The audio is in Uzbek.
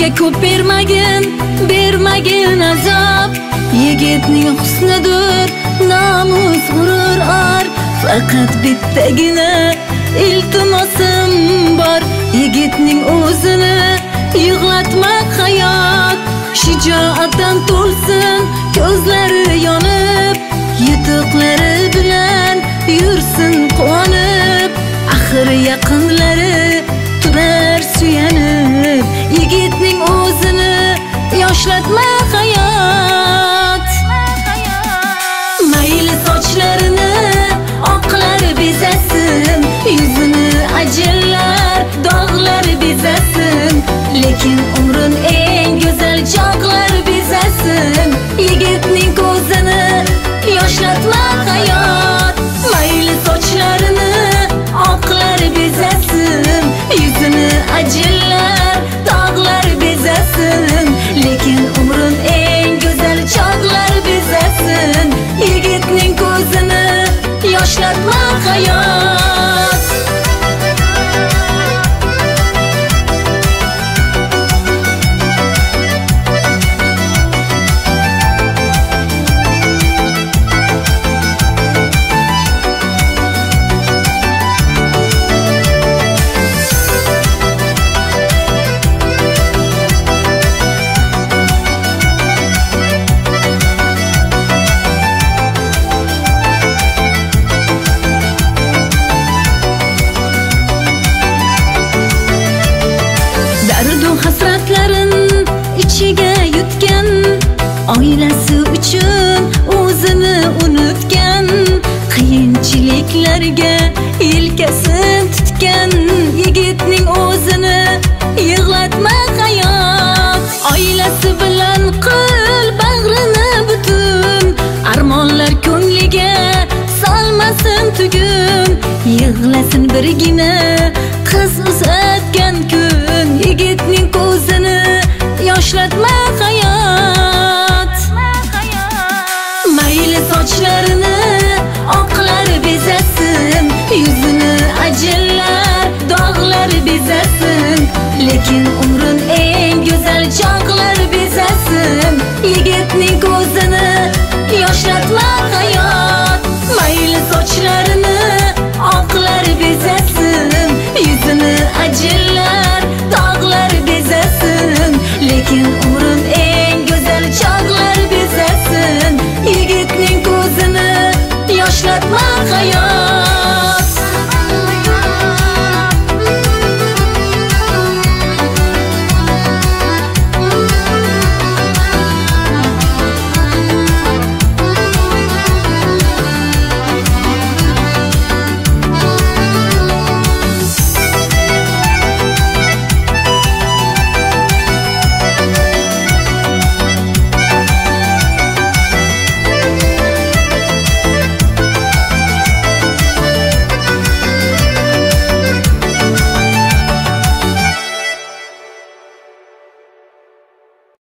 Unga ko'p bermagin azob. Yigitning husnidir namus g'urur or. Faqat bittagina iltimosim bor. Yigitning o'zini yig'latma hayot. Shijoatdan to'lsin ko'zlari yonib, yutuqlari bilan yursin quvonib. Axir yaqinlari turar suyanib. Yigitning o'zini yoshlatma hayot. Mayli sochlarini oqlar bezasin, yuzini ajinlar dog'lar bezasin, lekin umrin eng go'zal chog'lar bezasin. Yigitning ko'zini yoshlatma hayot. Mayli sochlarini oqlar bezasin, yuzini ajinlar dog'lar bezasin, lekin umrin eng go'zal chog'lar bezasin. Yigitning ko'zini yoshlatma hayot. Hasratlarin ichiga yutgan, oilasi uchun o'zini unutgan, qiyinchiliklarga yelkasin tutgan. Yigitning o'zini yig'latma hayot. Oilasi bilan qil bag'rini butun, armonlar ko'ngliga solmasin tugun. Yig'lasin birgina qiz uzatgan kun. Yigitning ko'zini yoshlatma hayot. Mayli sochlarini oqlar bezasin, yuzini ajinlar dog'lar bezasin, lekin umrin eng go'zal chog'lar bezasin. Yigitning ko'zini yoshlatma hayot. Mayli sochlarini oqlar bezasin, yuzini ajinlar dog'lar bezasin, lekin umrin eng go'zal chog'lar bezasin. Yigitning ko'zini yoshlatma hayot.